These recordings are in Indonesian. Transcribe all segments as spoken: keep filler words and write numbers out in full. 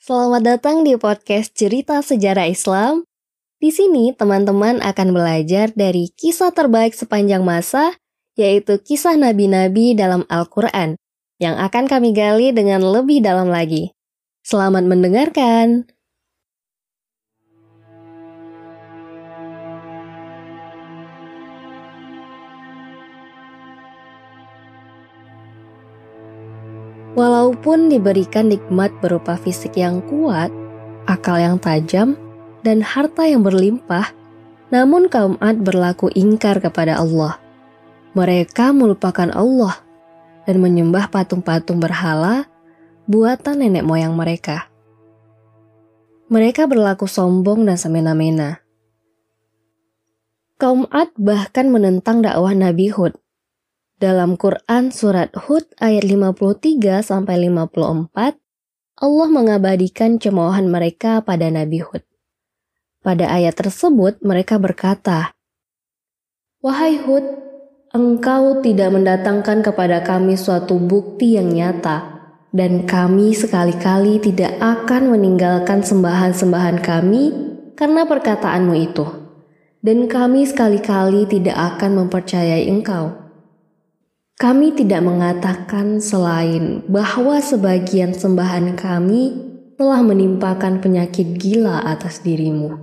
Selamat datang di podcast Cerita Sejarah Islam. Di sini teman-teman akan belajar dari kisah terbaik sepanjang masa, yaitu kisah nabi-nabi dalam Al-Quran, yang akan kami gali dengan lebih dalam lagi. Selamat mendengarkan. Walaupun diberikan nikmat berupa fisik yang kuat, akal yang tajam, dan harta yang berlimpah, namun kaum Ad berlaku ingkar kepada Allah. Mereka melupakan Allah dan menyembah patung-patung berhala buatan nenek moyang mereka. Mereka berlaku sombong dan semena-mena. Kaum Ad bahkan menentang dakwah Nabi Hud. Dalam Quran surat Hud ayat lima puluh tiga sampai lima puluh empat, Allah mengabadikan cemoohan mereka pada Nabi Hud. Pada ayat tersebut mereka berkata, "Wahai Hud, engkau tidak mendatangkan kepada kami suatu bukti yang nyata, dan kami sekali-kali tidak akan meninggalkan sembahan-sembahan kami karena perkataanmu itu, dan kami sekali-kali tidak akan mempercayai engkau. Kami tidak mengatakan selain bahwa sebagian sembahan kami telah menimpakan penyakit gila atas dirimu."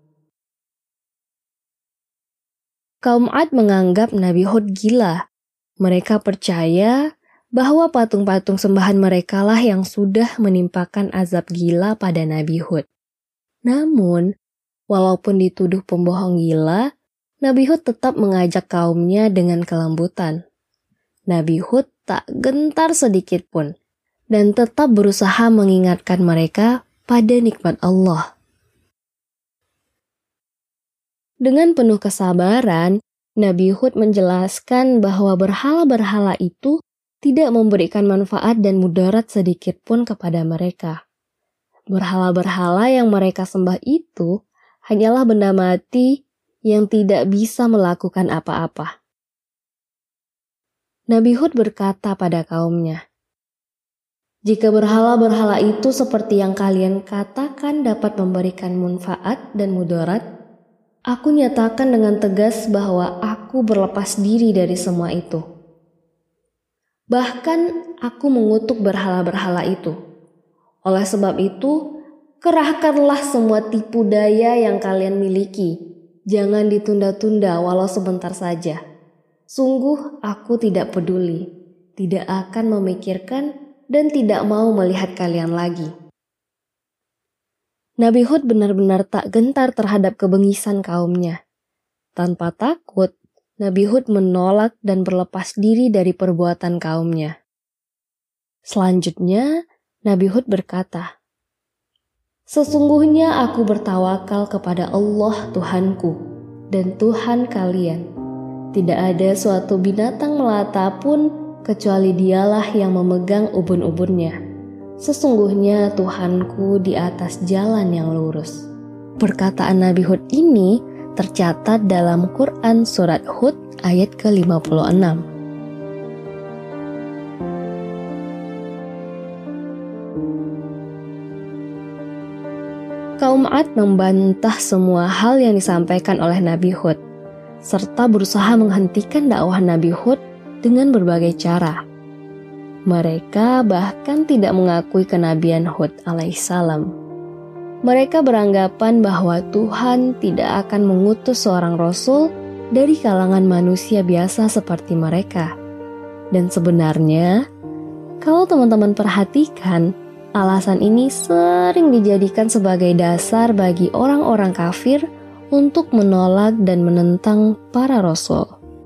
Kaum Ad menganggap Nabi Hud gila. Mereka percaya bahwa patung-patung sembahan mereka lah yang sudah menimpakan azab gila pada Nabi Hud. Namun, walaupun dituduh pembohong gila, Nabi Hud tetap mengajak kaumnya dengan kelembutan. Nabi Hud tak gentar sedikit pun dan tetap berusaha mengingatkan mereka pada nikmat Allah. Dengan penuh kesabaran, Nabi Hud menjelaskan bahwa berhala-berhala itu tidak memberikan manfaat dan mudarat sedikit pun kepada mereka. Berhala-berhala yang mereka sembah itu hanyalah benda mati yang tidak bisa melakukan apa-apa. Nabi Hud berkata pada kaumnya, "Jika berhala-berhala itu seperti yang kalian katakan dapat memberikan manfaat dan mudarat, aku nyatakan dengan tegas bahwa aku berlepas diri dari semua itu. Bahkan aku mengutuk berhala-berhala itu. Oleh sebab itu, kerahkanlah semua tipu daya yang kalian miliki. Jangan ditunda-tunda walau sebentar saja. Sungguh aku tidak peduli, tidak akan memikirkan dan tidak mau melihat kalian lagi." Nabi Hud benar-benar tak gentar terhadap kebengisan kaumnya. Tanpa takut, Nabi Hud menolak dan berlepas diri dari perbuatan kaumnya. Selanjutnya, Nabi Hud berkata, "Sesungguhnya aku bertawakal kepada Allah Tuhanku dan Tuhan kalian. Tidak ada suatu binatang melata pun kecuali dialah yang memegang ubun-ubunnya. Sesungguhnya Tuhanku di atas jalan yang lurus." Perkataan Nabi Hud ini tercatat dalam Quran surat Hud ayat ke lima puluh enam. Kaum Ad membantah semua hal yang disampaikan oleh Nabi Hud, serta berusaha menghentikan dakwah Nabi Hud dengan berbagai cara. Mereka bahkan tidak mengakui kenabian Hud alaihissalam. Mereka beranggapan bahwa Tuhan tidak akan mengutus seorang rasul dari kalangan manusia biasa seperti mereka. Dan sebenarnya, kalau teman-teman perhatikan, alasan ini sering dijadikan sebagai dasar bagi orang-orang kafir untuk menolak dan menentang para rasul.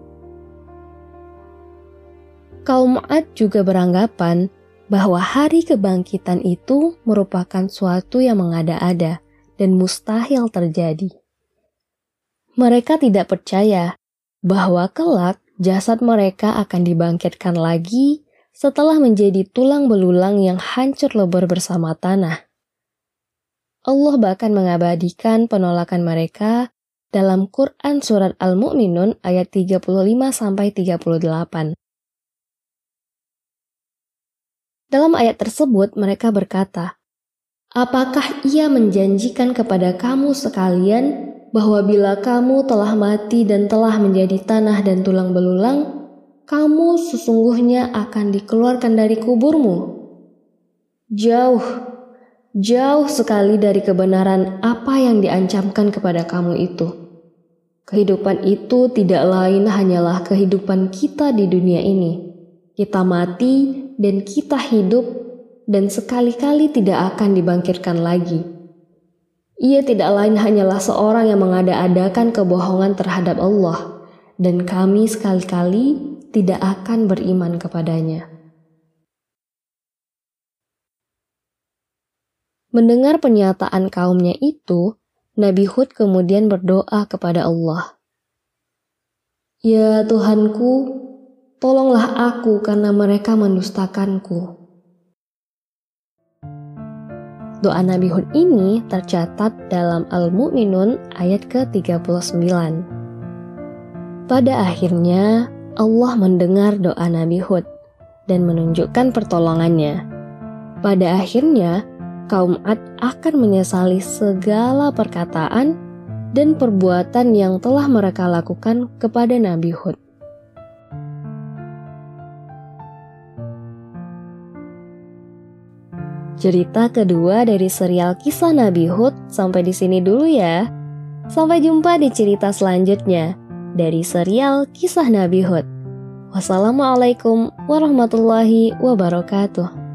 Kaum Ad juga beranggapan bahwa hari kebangkitan itu merupakan suatu yang mengada-ada dan mustahil terjadi. Mereka tidak percaya bahwa kelak jasad mereka akan dibangkitkan lagi setelah menjadi tulang belulang yang hancur lebur bersama tanah. Allah bahkan mengabadikan penolakan mereka dalam Quran surat Al-Mu'minun ayat tiga puluh lima sampai tiga puluh delapan. Dalam ayat tersebut mereka berkata, Apakah Ia menjanjikan kepada kamu sekalian bahwa bila kamu telah mati dan telah menjadi tanah dan tulang belulang, kamu sesungguhnya akan dikeluarkan dari kuburmu? Jauh, jauh sekali dari kebenaran apa yang diancamkan kepada kamu itu. Kehidupan itu tidak lain hanyalah kehidupan kita di dunia ini. Kita mati dan kita hidup, dan sekali-kali tidak akan dibangkitkan lagi. Ia tidak lain hanyalah seorang yang mengada-adakan kebohongan terhadap Allah, dan kami sekali-kali tidak akan beriman kepadanya. Mendengar pernyataan kaumnya itu, Nabi Hud kemudian berdoa kepada Allah. Ya Tuhanku, tolonglah aku karena mereka mendustakanku. Doa Nabi Hud ini tercatat dalam Al-Mu'minun ayat ke tiga puluh sembilan. Pada akhirnya, Allah mendengar doa Nabi Hud dan menunjukkan pertolongannya. Pada akhirnya, kaum Ad akan menyesali segala perkataan dan perbuatan yang telah mereka lakukan kepada Nabi Hud. Cerita kedua dari serial kisah Nabi Hud sampai di sini dulu ya. Sampai jumpa di cerita selanjutnya dari serial kisah Nabi Hud. Wassalamualaikum warahmatullahi wabarakatuh.